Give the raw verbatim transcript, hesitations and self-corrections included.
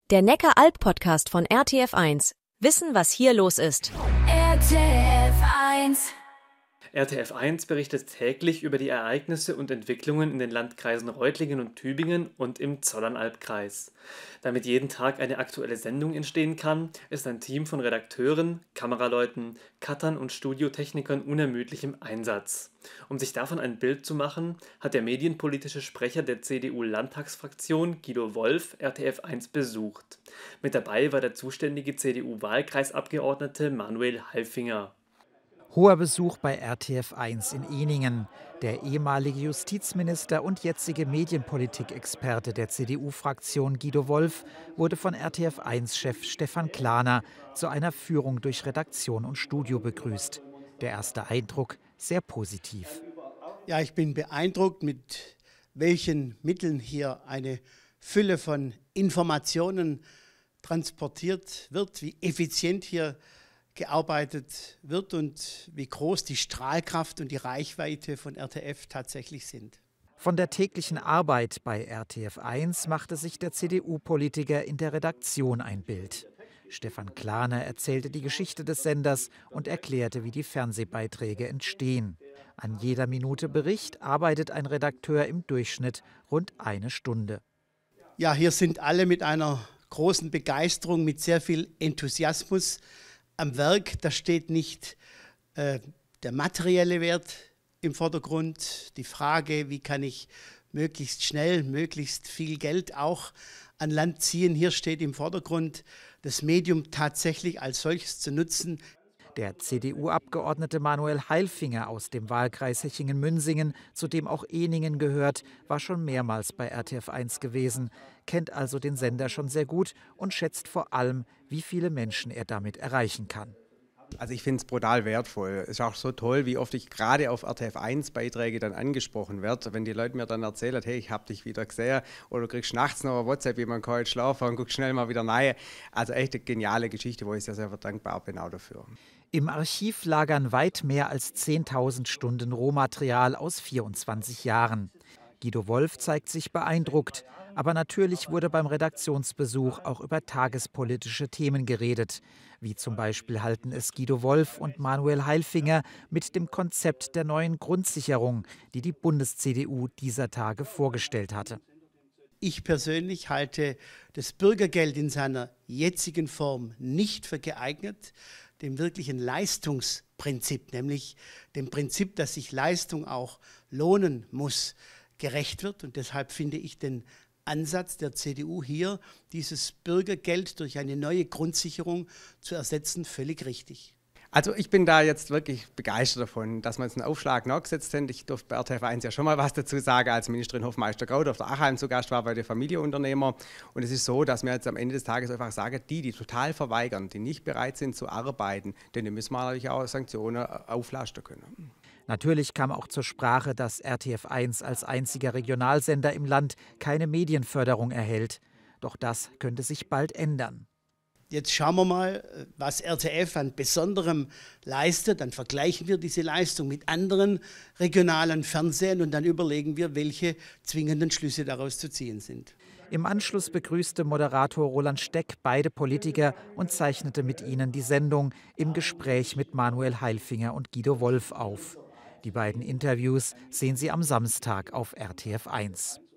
Der Neckar-Alb-Podcast von R T F eins. Wissen, was hier los ist. R T F eins. R T F eins berichtet täglich über die Ereignisse und Entwicklungen in den Landkreisen Reutlingen und Tübingen und im Zollernalbkreis. Damit jeden Tag eine aktuelle Sendung entstehen kann, ist ein Team von Redakteuren, Kameraleuten, Cuttern und Studiotechnikern unermüdlich im Einsatz. Um sich davon ein Bild zu machen, hat der medienpolitische Sprecher der C D U-Landtagsfraktion Guido Wolf R T F eins besucht. Mit dabei war der zuständige C D U-Wahlkreisabgeordnete Manuel Halfinger. Hoher Besuch bei R T F eins in Ehningen. Der ehemalige Justizminister und jetzige Medienpolitikexperte der C D U-Fraktion Guido Wolf wurde von R T F eins-Chef Stefan Klaner zu einer Führung durch Redaktion und Studio begrüßt. Der erste Eindruck sehr positiv. Ja, ich bin beeindruckt, mit welchen Mitteln hier eine Fülle von Informationen transportiert wird, wie effizient hier gearbeitet wird und wie groß die Strahlkraft und die Reichweite von R T F tatsächlich sind. Von der täglichen Arbeit bei R T F eins machte sich der C D U-Politiker in der Redaktion ein Bild. Stefan Klaner erzählte die Geschichte des Senders und erklärte, wie die Fernsehbeiträge entstehen. An jeder Minute Bericht arbeitet ein Redakteur im Durchschnitt rund eine Stunde. Ja, hier sind alle mit einer großen Begeisterung, mit sehr viel Enthusiasmus am Werk. Da steht nicht äh, der materielle Wert im Vordergrund, die Frage, wie kann ich möglichst schnell, möglichst viel Geld auch an Land ziehen. Hier steht im Vordergrund, das Medium tatsächlich als solches zu nutzen. Der C D U-Abgeordnete Manuel Halfinger aus dem Wahlkreis Hechingen-Münsingen, zu dem auch Ehningen gehört, war schon mehrmals bei R T F eins gewesen, kennt also den Sender schon sehr gut und schätzt vor allem, wie viele Menschen er damit erreichen kann. Also ich finde es brutal wertvoll. Es ist auch so toll, wie oft ich gerade auf R T F eins Beiträge dann angesprochen werde. Wenn die Leute mir dann erzählen, hey, ich habe dich wieder gesehen oder du kriegst nachts noch ein WhatsApp, wie man kann heute schlafen und guck schnell mal wieder rein. Also echt eine geniale Geschichte, wo ich sehr, sehr dankbar bin auch dafür. Im Archiv lagern weit mehr als zehntausend Stunden Rohmaterial aus vierundzwanzig Jahren. Guido Wolf zeigt sich beeindruckt. Aber natürlich wurde beim Redaktionsbesuch auch über tagespolitische Themen geredet. Wie zum Beispiel halten es Guido Wolf und Manuel Halfinger mit dem Konzept der neuen Grundsicherung, die die Bundes-C D U dieser Tage vorgestellt hatte. Ich persönlich halte das Bürgergeld in seiner jetzigen Form nicht für geeignet, dem wirklichen Leistungsprinzip, nämlich dem Prinzip, dass sich Leistung auch lohnen muss, gerecht wird. Und deshalb finde ich den Ansatz der C D U hier, dieses Bürgergeld durch eine neue Grundsicherung zu ersetzen, völlig richtig. Also ich bin da jetzt wirklich begeistert davon, dass wir jetzt einen Aufschlag nachgesetzt haben. Ich durfte bei R T F eins ja schon mal was dazu sagen, als Ministerin Hofmeister-Grau auf der Achalm zu Gast war bei den Familienunternehmern. Und es ist so, dass wir jetzt am Ende des Tages einfach sagen, die, die total verweigern, die nicht bereit sind zu arbeiten, denen müssen wir natürlich auch Sanktionen auflasten können. Natürlich kam auch zur Sprache, dass R T F eins als einziger Regionalsender im Land keine Medienförderung erhält. Doch das könnte sich bald ändern. Jetzt schauen wir mal, was R T F an Besonderem leistet. Dann vergleichen wir diese Leistung mit anderen regionalen Fernsehern und dann überlegen wir, welche zwingenden Schlüsse daraus zu ziehen sind. Im Anschluss begrüßte Moderator Roland Steck beide Politiker und zeichnete mit ihnen die Sendung im Gespräch mit Manuel Halfinger und Guido Wolf auf. Die beiden Interviews sehen Sie am Samstag auf R T F eins.